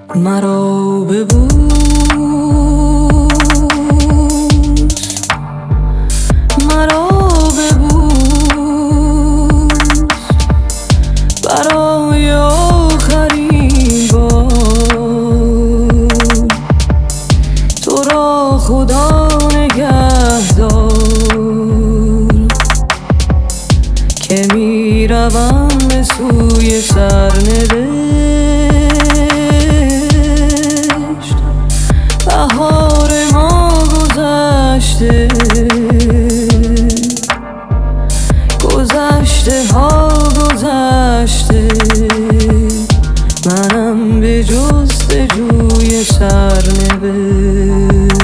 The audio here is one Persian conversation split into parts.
مرا ببوس، مرا ببوس برای آخرین بار. تو را خدا نگهدار که می روم به سوی سرنوشت. بهار ما گذشته، گذشته ها گذشته، منم به جستجوی سرنوشت.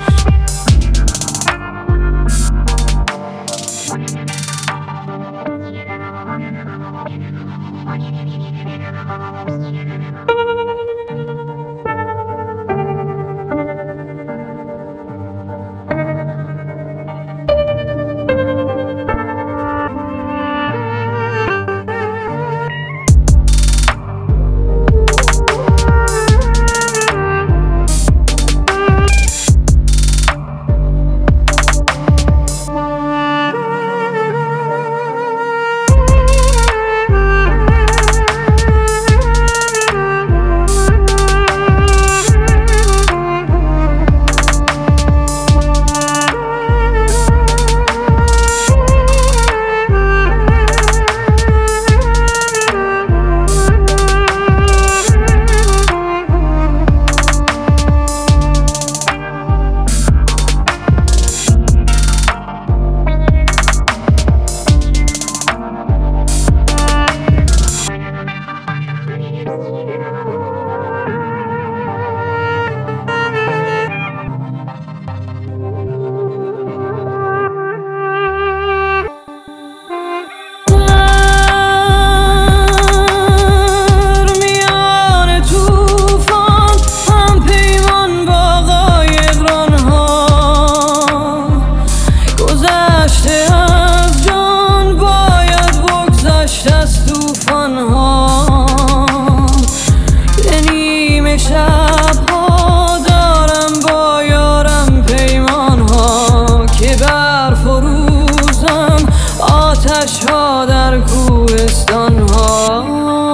شبها دارم با یارم پیمانها که برفروزم آتش ها در کوهستان ها.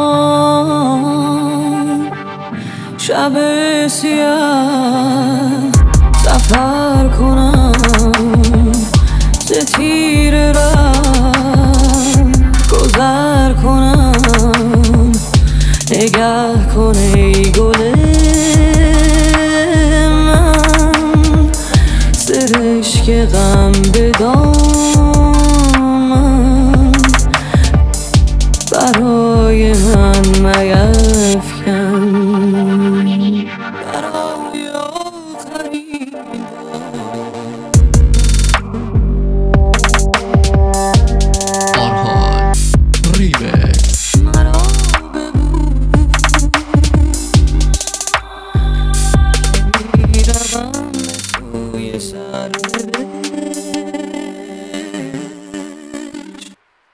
شب سیاه سفر کنم ز تیر راه گذر کنم. نگه کن ای گل من، سرشک غم به دامن برای من مگر